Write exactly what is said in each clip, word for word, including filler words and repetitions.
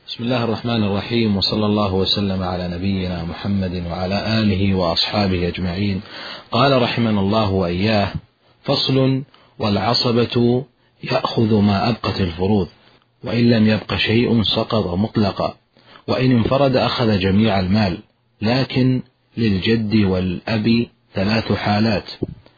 بسم الله الرحمن الرحيم، وصلى الله وسلم على نبينا محمد وعلى آله وأصحابه أجمعين. قال رحمنا الله وإياه: فصل: والعصبة يأخذ ما أبقت الفروض، وإن لم يبق شيء سقط مطلقا، وإن انفرد أخذ جميع المال، لكن للجد والأب ثلاث حالات: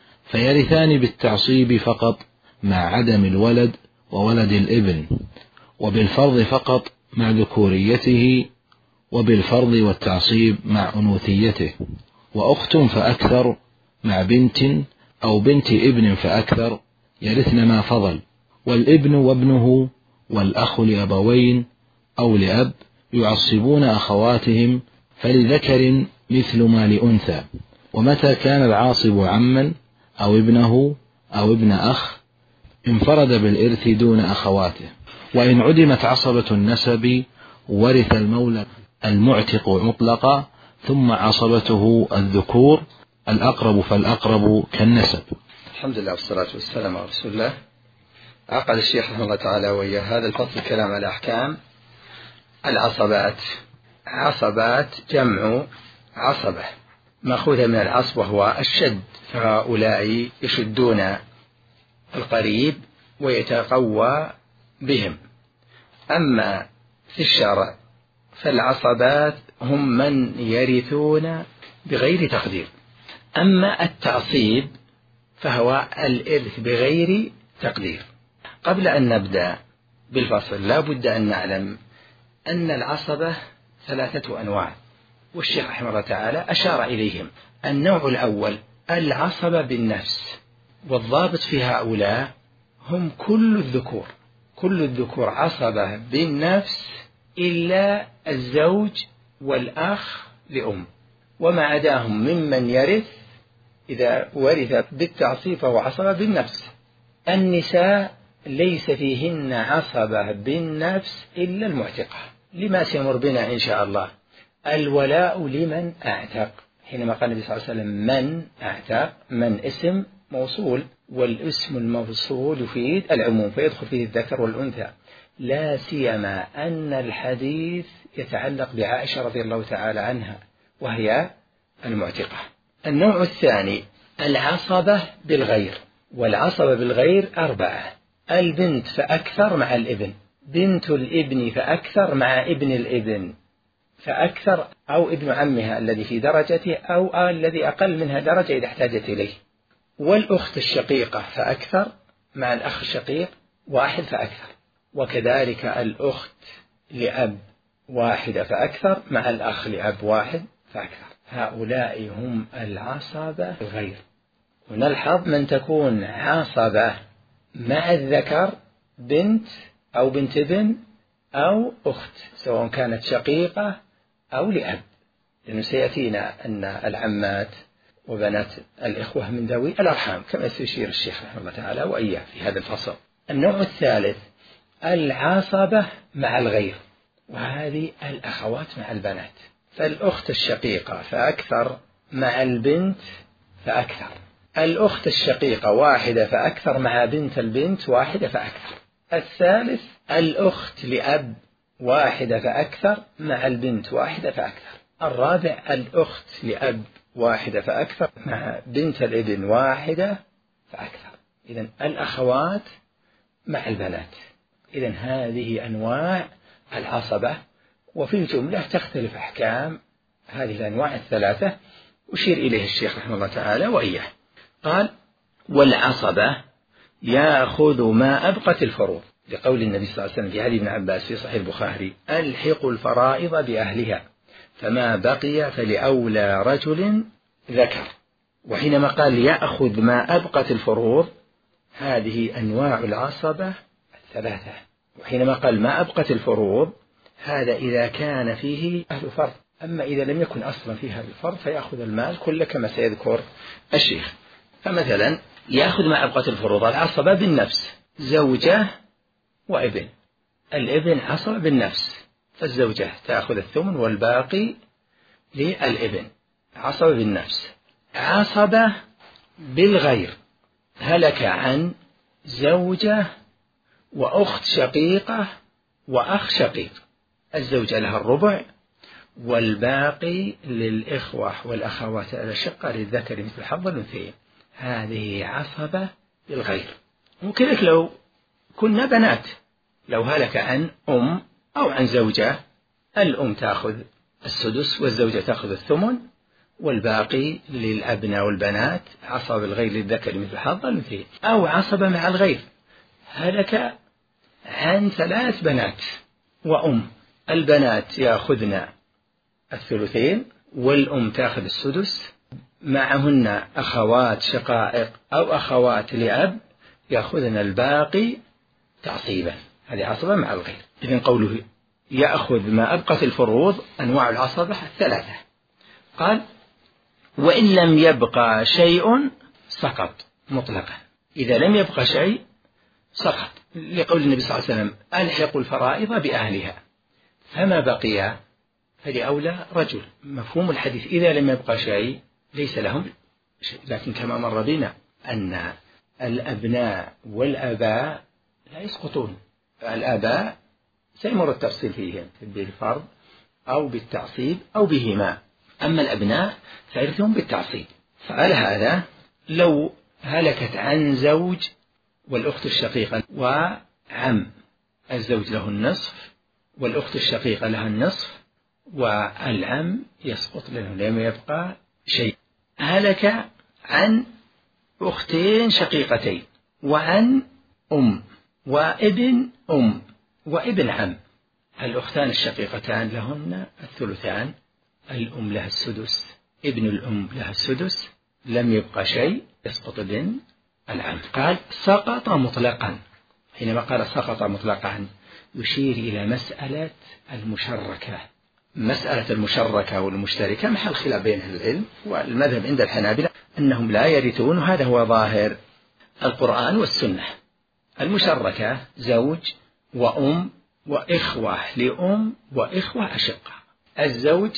فيرثان بالتعصيب فقط مع عدم الولد وولد الابن، وبالفرض فقط مع ذكوريته، وبالفرض والتعصيب مع أنوثيته، وأخت فأكثر مع بنت أو بنت ابن فأكثر يرثن ما فضل، والابن وابنه والأخ لأبوين أو لأب يعصبون أخواتهم، فلذكر مثل ما لأنثى. ومتى كان العاصب عما أو ابنه أو ابن أخ انفرد بالإرث دون أخواته. وإن عدمت عصبة النسب ورث المولى المعتق مطلقا، ثم عصبته الذكور، الأقرب فالأقرب كالنسب. الحمد لله والصلاة والسلام على رسول الله. عقد الشيخ رحمه الله تعالى وإياه هذا الفصل الكلام على أحكام العصبات. عصبات جمع عصبة، مأخوذة من العصب وهو الشد، فهؤلاء يشدون القريب ويتقوى بهم. أما في الشرع فالعصبات هم من يرثون بغير تقدير. أما التعصيب فهو الإرث بغير تقدير. قبل أن نبدأ بالفصل لا بد أن نعلم أن العصبة ثلاثة أنواع، والشيخ رحمه الله تعالى أشار إليهم. النوع الأول العصبة بالنفس، والضابط في هؤلاء هم كل الذكور، كل الذكور عصبة بالنفس إلا الزوج والأخ لأم، وما عداهم ممن يرث إذا ورث بالتعصيب فهو عصبة بالنفس. النساء ليس فيهن عصبة بالنفس إلا المعتقة، لما سيمر بنا إن شاء الله. الولاء لمن أعتق، حينما قال النبي صلى الله عليه وسلم من أعتق، من اسم موصول، والاسم الموصول يفيد العموم فيدخل فيه الذكر والأنثى، لا سيما أن الحديث يتعلق بعائشة رضي الله تعالى عنها وهي المعتقة. النوع الثاني العصبة بالغير، والعصبة بالغير أربعة: البنت فأكثر مع الابن، بنت الابن فأكثر مع ابن الابن فأكثر، أو ابن عمها الذي في درجته أو الذي أقل منها درجة إذا احتاجت إليه، والأخت الشقيقة فأكثر مع الأخ الشقيق واحد فأكثر، وكذلك الأخت لأب واحدة فأكثر مع الأخ لأب واحد فأكثر. هؤلاء هم العصبة الغير. ونلحظ من تكون عصبة مع الذكر بنت أو بنت ابن أو أخت، سواء كانت شقيقة أو لأب، لأنه سيأتينا أن العمات وبنات الإخوة من ذوي الأرحام كما سيشير الشيخ رحمه الله تعالى وإياه في هذا الفصل. النوع الثالث العصبة مع الغير، وهذه الأخوات مع البنات، فالأخت الشقيقة فأكثر مع البنت فأكثر، الأخت الشقيقة واحدة فأكثر مع بنت البنت واحدة فأكثر. الثالث الأخت لأب واحدة فأكثر مع البنت واحدة فأكثر. الرابع الأخت لأب واحدة فأكثر مع بنت الابن واحدة فأكثر. إذن الأخوات مع البنات. إذن هذه أنواع العصبة، وفي الجملة تختلف أحكام هذه الأنواع الثلاثة أشير إليه الشيخ رحمه الله تعالى وإياه. قال: والعصبة يأخذ ما أبقت الفروض، لقول النبي صلى الله عليه وسلم في حديث ابن عباس في صحيح البخاري: ألحقوا الفرائض بأهلها فما بقي فلأولى رجل ذكر. وحينما قال يأخذ ما أبقت الفروض هذه أنواع العصبة الثلاثة. وحينما قال ما أبقت الفروض هذا إذا كان فيه أهل فرض، أما إذا لم يكن أصلا فيها الفرض فيأخذ المال كله كما سيذكر الشيخ. فمثلا يأخذ ما أبقت الفروض العصبة بالنفس، زوجة وابن، الابن عصبة بالنفس فالزوجة تأخذ الثمن والباقي للابن، عصبة بالنفس. عصبة بالغير هلك عن زوجة وأخت شقيقة وأخ شقيق، الزوجة لها الربع، والباقي للإخوة والأخوات الأشقة للذكر مثل حظ الأنثيين. هذه عصبة للغير. وكذلك لو كنا بنات، لو هلك عن أم أو عن زوجة، الأم تأخذ السدس والزوجة تأخذ الثمن، والباقي للأبناء والبنات. عصبة الغير للذكر مثل حظ الأنثيين. أو عصبة مع الغير، هلك عن ثلاث بنات وأم، البنات يأخذن الثلثين والأم تأخذ السدس، معهن أخوات شقائق أو أخوات لأب يأخذن الباقي تعصيبا. هذه عصبة مع الغير. إذن قوله يأخذ ما أبقت الفروض، أنواع العصبة الثلاثة. قال وإن لم يبقى شيء سقط مطلقا. إذا لم يبقى شيء سقط، لقول النبي صلى الله عليه وسلم ألحقوا الفرائض بأهلها، فما بقي فلأولى رجل. مفهوم الحديث إذا لم يبقى شيء ليس لهم شيء. لكن كما مر بنا أن الأبناء والآباء لا يسقطون. الآباء سيمر التفصيل فيهم بالفرض أو بالتعصيب أو بهما، أما الأبناء فيرثون بالتعصيب. فعلى هذا لو هلكت عن زوج والأخت الشقيقة وعم، الزوج له النصف والأخت الشقيقة لها النصف، والعم يسقط لأنه لم يبقى شيء. هلك عن أختين شقيقتين وعن أم وابن أم وابن عم، الأختان الشقيقتان لهن الثلثان، الأم لها السدس، ابن الأم لها السدس، لم يبقى شيء يسقط ابن العم. قال سقط مطلقا. حينما قال سقط مطلقا يشير إلى مسألة المشركة. مسألة المشركة والمشتركة محل خلاف بين أهل العلم، والمذهب عند الحنابلة أنهم لا يرثون، وهذا هو ظاهر القرآن والسنة. المشركة زوج وأم وإخوة لأم وإخوة أشقة. الزوج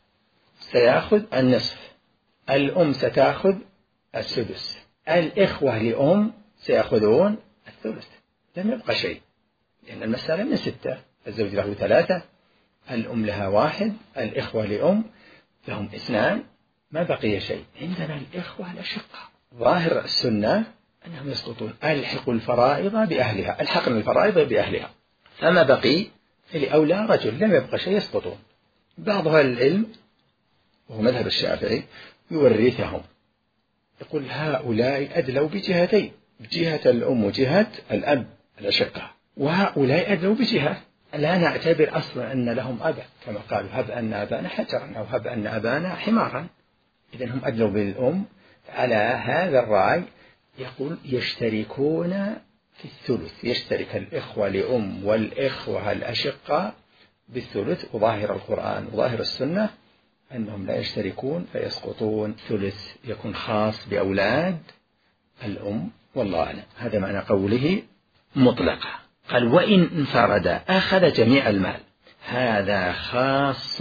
سيأخذ النصف، الأم ستأخذ السدس، الإخوة لأم سيأخذون الثلث. لم يبقى شيء، لأن المسألة من ستة، الزوج له ثلاثة، الأم لها واحد، الإخوة لأم لهم اثنان، ما بقي شيء. عندنا الإخوة الأشقة، ظاهر السنة أنهم يسقطون. ألحقوا الفرائض بأهلها، ألحقنا الفرائض بأهلها، فما بقي فلأولى رجل، لم يبقى شيء يسقطون. بعض أهل العلم وهو مذهب الشافعي يورثهم، يقول هؤلاء أدلوا بجهتين، بجهة الأم وجهة الأب الأشقة، وهؤلاء أدلوا بجهة لا نعتبر أصلا أن لهم أبا، كما قالوا هب أن أبانا حجرا أو هب أن أبانا حمارا. إذن هم أدلوا بالأم. على هذا الرأي يقول يشتركون في الثلث، يشترك الإخوة لأم والإخوة الأشقة بالثلث، وظاهر القرآن وظاهر السنة أنهم لا يشتركون فيسقطون. ثلث يكون خاص بأولاد الأم، والله أعلم. هذا معنى قوله مطلقة. قال وإن انفرد أخذ جميع المال. هذا خاص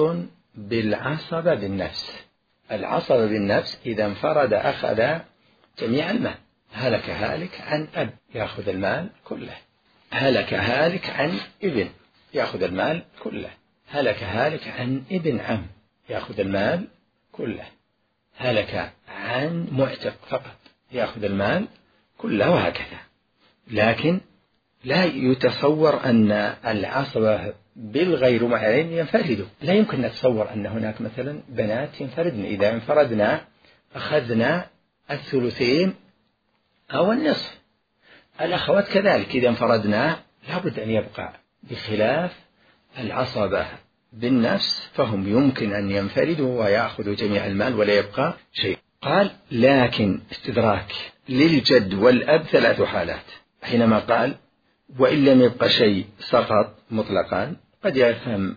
بالعصبة بالنفس. العصبة بالنفس إذا انفرد أخذ جميع المال. هلك هالك عن أب يأخذ المال كله، هلك هالك عن ابن يأخذ المال كله، هلك هالك عن ابن عم يأخذ المال كله، هلك عن معتق فقط يأخذ المال كله، وهكذا. لكن لا يتصور أن العصبة بالغير معين ينفردوا. لا يمكن نتصور أن هناك مثلا بنات ينفردن. إذا انفردنا أخذنا الثلثين أو النصف. الأخوات كذلك إذا انفردنا لابد أن يبقى، بخلاف العصبة بالنفس فهم يمكن أن ينفردوا ويأخذوا جميع المال ولا يبقى شيء. قال لكن استدراك للجد والأب ثلاث حالات. حينما قال وإن لم يبقى شيء سقط مطلقا، قد يفهم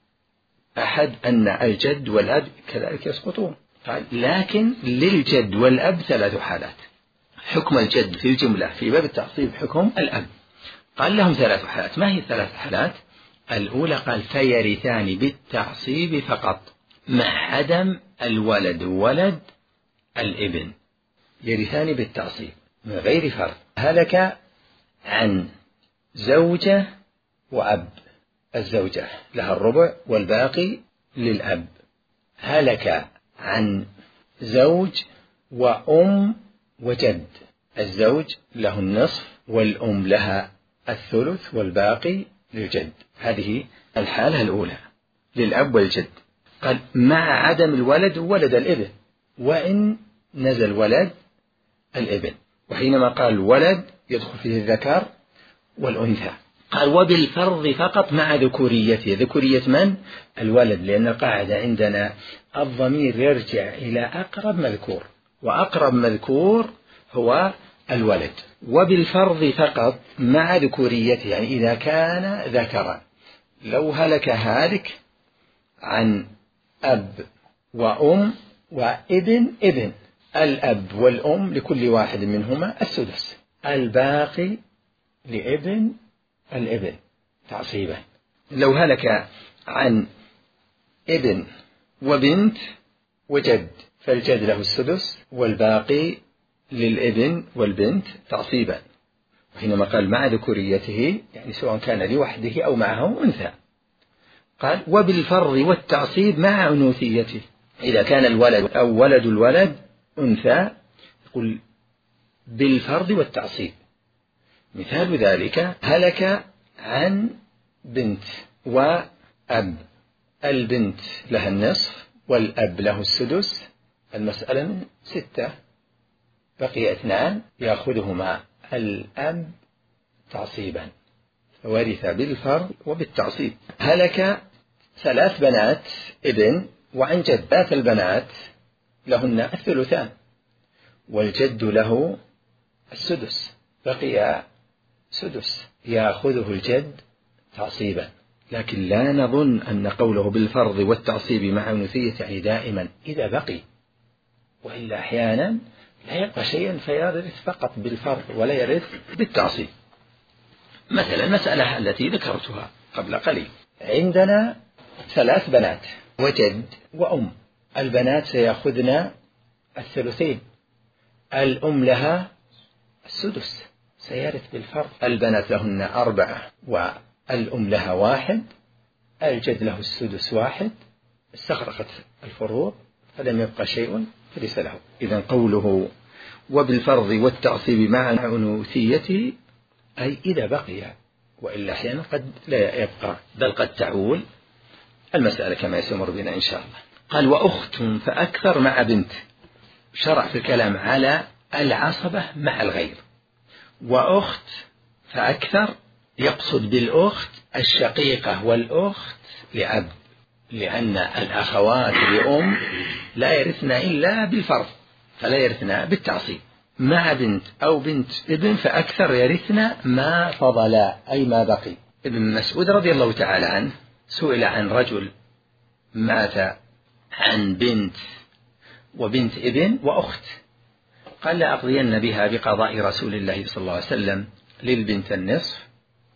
أحد أن الجد والأب كذلك يسقطون. قال لكن للجد والأب ثلاث حالات. حكم الجد في الجملة في باب التعصيب حكم الأب. قال لهم ثلاث حالات. ما هي الثلاث حالات؟ الأولى قال فيرثان بالتعصيب فقط مع عدم الولد ولد الابن. يرثان بالتعصيب من غير فرق. هلك عن زوجة وأب، الزوجة لها الربع والباقي للأب. هلك عن زوج وأم وجد، الزوج له النصف والأم لها الثلث والباقي للجد. هذه الحالة الأولى للأب والجد. قال مع عدم الولد ولد الابن، وإن نزل ولد الابن. وحينما قال ولد يدخل فيه الذكر والأنثى. قال وبالفرض فقط مع ذكوريته. ذكورية من؟ الولد، لأن القاعدة عندنا الضمير يرجع إلى أقرب مذكور، وأقرب مذكور هو الولد. وبالفرض فقط مع ذكوريته، يعني إذا كان ذكرا. لو هلك هالك عن أب وأم وابن ابن، الأب والأم لكل واحد منهما السدس، الباقي لابن الابن تعصيبا. لو هلك عن ابن وبنت وجد فالجد له السدس والباقي للابن والبنت تعصيبا. وحينما قال مع ذكوريته يعني سواء كان لوحده أو معه أنثى. قال وبالفرض والتعصيب مع أنوثيته. إذا كان الولد أو ولد الولد أنثى يقول بالفرض والتعصيب. مثال ذلك هلك عن بنت وأب، البنت لها النصف والأب له السدس، المسألة من ستة، بقي اثنان يأخذهما الأب تعصيبا، ورث بالفرض وبالتعصيب. هلك ثلاث بنات ابن وعن جد، ثلاث البنات لهن الثلثان والجد له السدس، بقي سدس يأخذه الجد تعصيبا. لكن لا نظن أن قوله بالفرض والتعصيب مع أنوثية يعني دائما إذا بقي، وإلا أحيانا لا يبقى شيئا فيرث فقط بالفرض ولا يرث بالتعصيب. مثلا المسألة التي ذكرتها قبل قليل، عندنا ثلاث بنات وجد وأم، البنات سيأخذن الثلثين، الأم لها السدس سيرث بالفرض، البنات لهن أربعة والأم لها واحد، الجد له السدس واحد، استغرقت الفروض فلم يبقى شيء فليس له. إذن قوله وبالفرض والتعصيب مع أنوثيته أي إذا بقي، وإلا أحيانا قد لا يبقى، بل قد تعول المسألة كما سيمر بنا إن شاء الله. قال وأخت فأكثر مع بنت، شرع في الكلام على العصبة مع الغير. وأخت فأكثر يقصد بالأخت الشقيقة والأخت لأب، لأن الأخوات لأم لا يرثن إلا بالفرض فلا يرثن بالتعصيب. مع بنت أو بنت ابن فأكثر يرثن ما فضلا أي ما بقي. ابن مسعود رضي الله تعالى عنه سئل عن رجل مات عن بنت وبنت ابن وأخت، قال لأقضين بها بقضاء رسول الله صلى الله عليه وسلم، للبنت النصف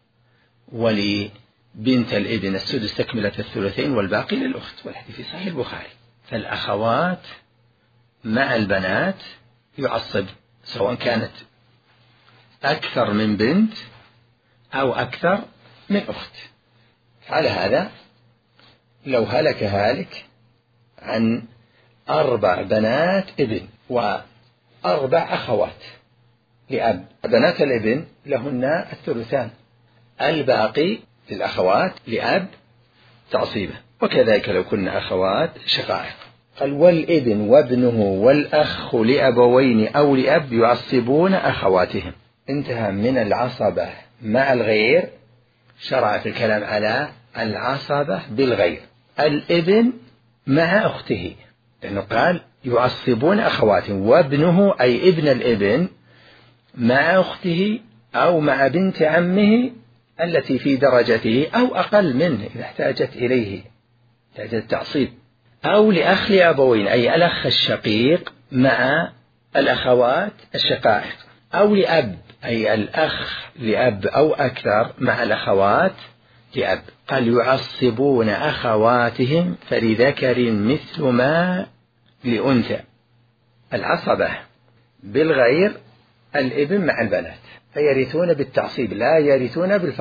ولبنت الابن السدس تكملة الثلثين والباقي للأخت، والحديث في صحيح البخاري. فالأخوات مع البنات يعصب سواء كانت أكثر من بنت أو أكثر من أخت. على هذا لو هلك هالك عن أربع بنات ابن وأربع أخوات لأب، بنات الابن لهن الثلثان، الباقي للأخوات لأب تعصيبه. وكذلك لو كنا أخوات شقائق. قال والابن وابنه والأخ لأبوين أو لأب يعصبون أخواتهم. انتهى من العصبة مع الغير، شرع في الكلام على العصبة بالغير. الابن مع أخته، لأنه قال يعصبون أخواتهم، وابنه أي ابن الابن مع أخته أو مع بنت عمه التي في درجته أو أقل منه إذا احتاجت إليه احتاجت التعصيب، أو لأخ لأبوين أي الأخ الشقيق مع الأخوات الشقائق، أو لأب أي الأخ لأب أو أكثر مع الأخوات لأب. قال يعصبون أخواتهم فلذكر مثل ما لأنثى. العصبة بالغير الابن مع البنات فيرثون بالتعصيب لا يرثون بالفرق.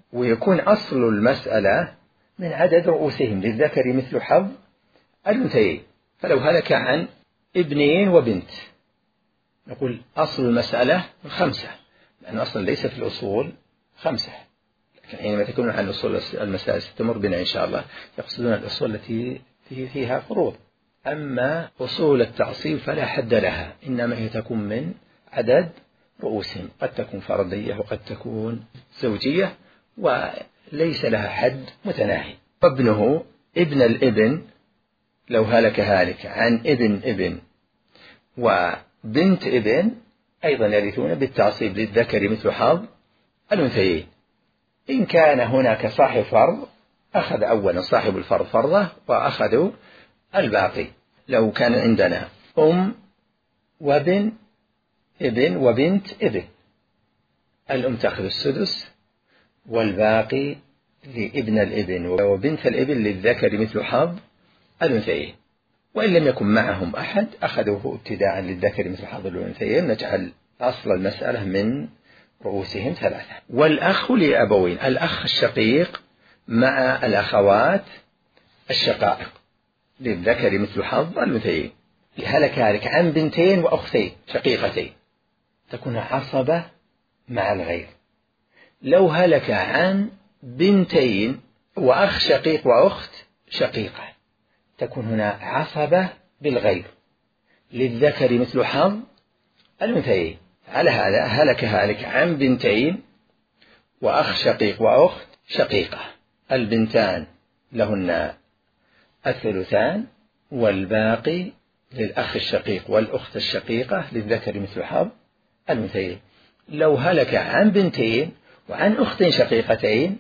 ويكون أصل المسألة من عدد رؤوسهم، للذكر مثل حظ الأنثيين. فلو هلك عن ابنين وبنت نقول أصل المسألة خمسة، لأن أصلا ليس في الأصول خمسة، لكن حينما تكون عن أصول المسائل ستمر بنا إن شاء الله يقصدون الأصول التي فيها فروض. أما أصول التعصيب فلا حد لها، إنما هي تكون من عدد رؤوسهم، قد تكون فردية وقد تكون زوجية، وليس لها حد متناهي. وابنه ابن الابن لو هلك هالك عن ابن ابن وبنت ابن أيضا يرثون بالتعصيب، للذكر مثل حظ الأنثيين. إن كان هناك صاحب فرض أخذ أولا صاحب الفرض فرضه وأخذوا الباقي. لو كان عندنا أم وابن ابن وبنت ابن، الأم تأخذ السدس والباقي لابن الابن، وبنت الابن للذكر مثل حظ الأنثيين. وإن لم يكن معهم أحد أخذوه ابتداء للذكر مثل حظ الأنثيين. نجعل أصل المسألة من رؤوسهم ثلاثة. والأخ لأبوين، الأخ الشقيق مع الأخوات الشقائق للذكر مثل حظ الأنثيين. هلك هالك عن بنتين وأختين شقيقتين تكون عصبة مع الغير. لو هلك عن بنتين وأخ شقيق وأخت شقيقة تكون هنا عصبة بالغير، للذكر مثل حظ الأنثيين. على هذا هلك هالك عن بنتين وأخ شقيق وأخت شقيقة، البنتان لهن الثلثان والباقي للأخ الشقيق والأخت الشقيقة للذكر مثل حظ الأنثيين. لو هلك عن بنتين وعن أختين شقيقتين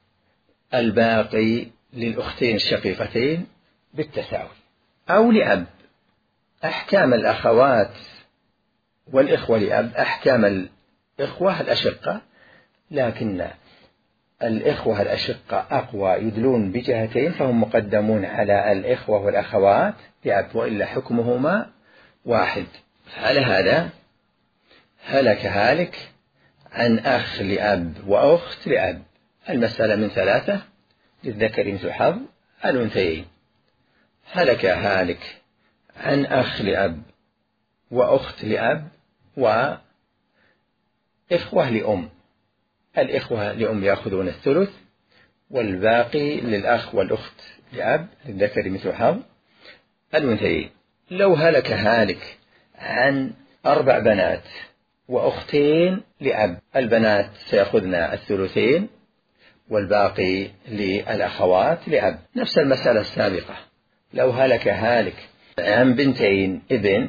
الباقي للأختين الشقيقتين بالتساوي. أو لأب، أحكام الأخوات والإخوة لأب أحكام الإخوة الأشقة، لكن الإخوة الأشقة أقوى يدلون بجهتين، فهم مقدمون على الإخوة والأخوات لأب، وإلا حكمهما واحد. على هذا هلك هالك عن أخ لأب وأخت لأب، المسألة من ثلاثة للذكر مثل حظ الأنثيين. هلك هالك عن أخ لأب وأخت لأب وإخوة لأم، الإخوة لأم يأخذون الثلث والباقي للأخ والأخت لأب للذكر مثل حظ الأنثيين. لو هلك هالك عن أربع بنات وأختين لأب، البنات سيأخذن الثلثين والباقي للأخوات لأب، نفس المسألة السابقة. لو هلك هالك عن بنتين ابن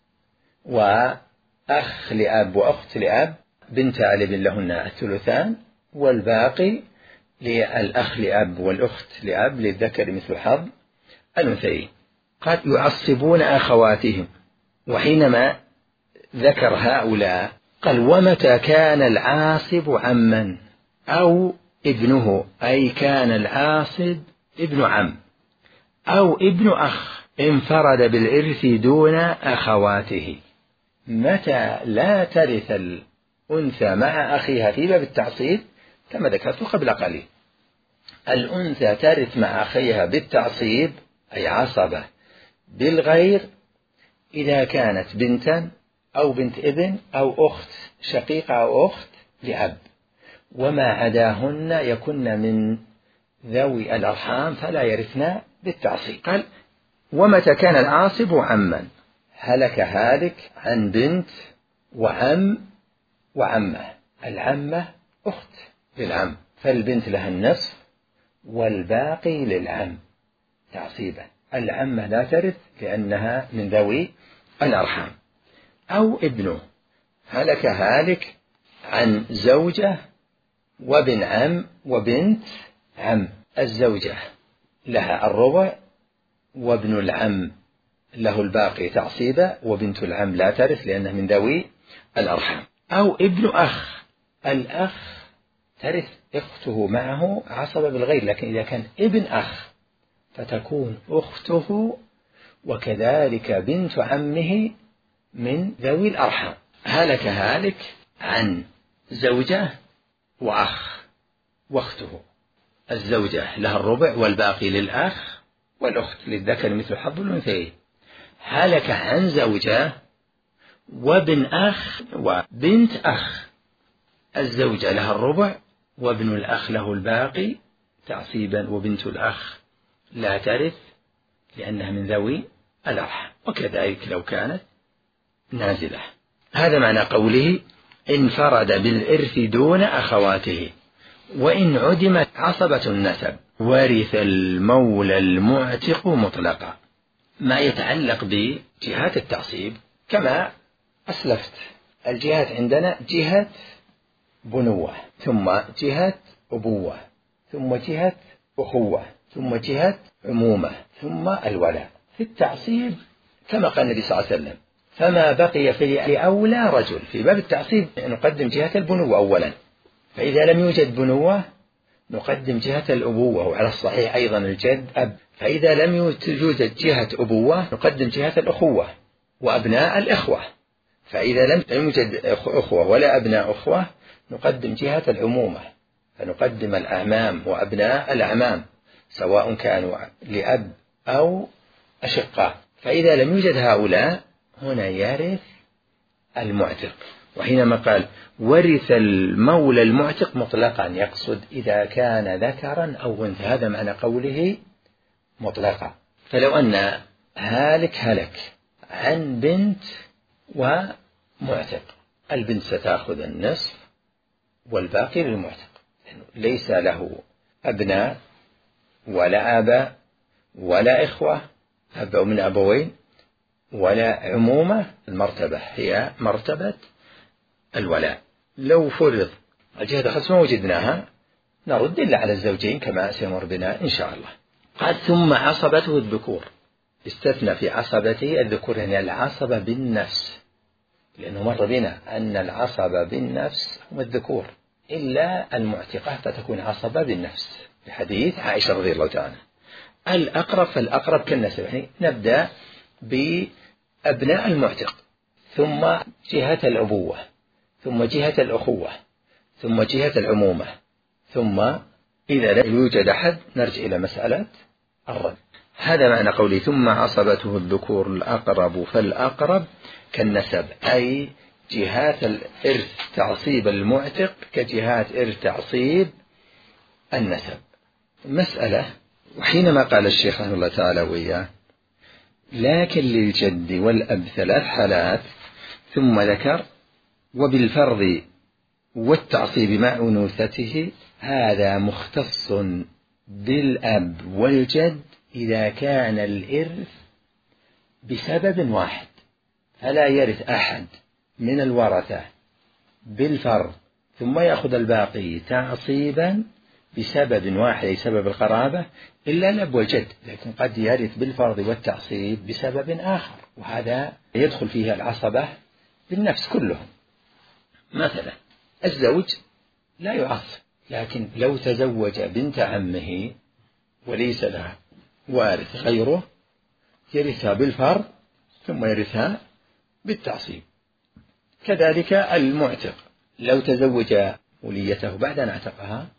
وأخ لأب وأخت لأب، بنتا لابن لهن الثلثان والباقي للأخ لأب والأخت لأب للذكر مثل حظ الأنثيين. قد يعصبون أخواتهم. وحينما ذكر هؤلاء قال ومتى كان العاصب عما أو ابنه، أي كان العاصب ابن عم أو ابن أخ انفرد بالإرث دون أخواته. متى لا ترث الأنثى مع أخيها في باب التعصيب كما ذكرت قبل قليل. الأنثى ترث مع أخيها بالتعصيب أي عصبة بالغير إذا كانت بنتا أو بنت ابن أو أخت شقيقة أو أخت لأب، وما عداهن يكن من ذوي الأرحام فلا يرثن بالتعصيب. قال ومتى كان العاصب عما، هلك هالك عن بنت وعم وعمة، العمة أخت للعم، فالبنت لها النصف والباقي للعم تعصيبا. العمة لا ترث لأنها من ذوي الأرحام. أو ابنه، هلك هالك عن زوجة وابن عم وبنت عم، الزوجة لها الربع وابن العم له الباقي تعصيبا، وبنت العم لا ترث لأنها من ذوي الأرحام. أو ابن أخ، الأخ ترث أخته معه عصبة بالغير، لكن إذا كان ابن أخ فتكون أخته وكذلك بنت عمه من ذوي الأرحام. هلك هالك عن زوجة وأخ واخته. الزوجة لها الربع والباقي للأخ، والأخت للذكر مثل حظ الأنثيين. هلك عن زوجة وابن أخ وبنت أخ، الزوجة لها الربع وابن الأخ له الباقي تعصيبا، وبنت الأخ لا ترث لأنها من ذوي الأرحام، وكذلك لو كانت نازلة. هذا معنى قوله انفرد بالإرث دون أخواته وإن عدمت عصبة النسب ورث المولى المعتق مطلقا. ما يتعلق بجهات التعصيب كما أسلفت، الجهات عندنا جهة بنوة، ثم جهة أبوة، ثم جهة أخوة، ثم جهة عمومة، ثم الولاء. في التعصيب كما قال النبي صلى الله عليه وسلم فما بقي في أولى رجل. في باب التعصيب نقدم جهة البنوة أولا، فإذا لم يوجد بنوة نقدم جهة الأبوة، وعلى الصحيح أيضا الجد أب. فإذا لم يوجد جهة أبوة نقدم جهة الأخوة وأبناء الإخوة. فإذا لم يوجد أخوة ولا أبناء أخوة نقدم جهة العمومة، فنقدم الأعمام وأبناء الأعمام سواء كانوا لأب أو أشقاء. فإذا لم يوجد هؤلاء هنا يرث المعتق. وحينما قال ورث المولى المعتق مطلقا يقصد إذا كان ذكرا أو أنثى، هذا معنى قوله مطلقا. فلو أن هالك هلك عن بنت ومعتق، البنت ستأخذ النصف والباقي للمعتق، ليس له أبناء ولا آباء ولا إخوة أب من أبوين ولا عمومة، المرتبة هي مرتبة الولاء. لو فرض الجهة خمس ما وجدناها نرد إلا على الزوجين كما سيمر بنا إن شاء الله. قال ثم عصبته الذكور، استثنى في عصبته الذكور، يعني العصبة بالنفس، لأنه مر بنا أن العصبة بالنفس هم الذكور إلا المعتقة فتكون عصبة بالنفس بحديث عائشة رضي الله تعالى. الأقرب فالأقرب كالنسب، يعني نبدأ بأبناء المعتق، ثم جهة الأبوة، ثم جهة الأخوة، ثم جهة العمومة، ثم إذا لا يوجد أحد نرجع إلى مسألة الرد. هذا معنى قولي ثم عصبته الذكور الأقرب فالأقرب كالنسب، أي جهات الإرث تعصيب المعتق كجهات إرث تعصيب النسب. مسألة، وحينما قال الشيخ رحمه الله تعالى وإياه لكن للجد والأب ثلاث حالات ثم ذكر وبالفرض والتعصيب مع أنوثته، هذا مختص بالأب والجد إذا كان الإرث بسبب واحد، فلا يرث أحد من الورثة بالفرض ثم يأخذ الباقي تعصيبا بسبب واحد أي سبب القرابة إلا الأب والجد، لكن قد يرث بالفرض والتعصيب بسبب آخر، وهذا يدخل فيه العصبة بالنفس كلهم. مثلا الزوج لا يعصب، لكن لو تزوج بنت عمه وليس لها وارث غيره يرثها بالفرض ثم يرثها بالتعصيب. كذلك المعتق لو تزوج وليته بعد أن اعتقها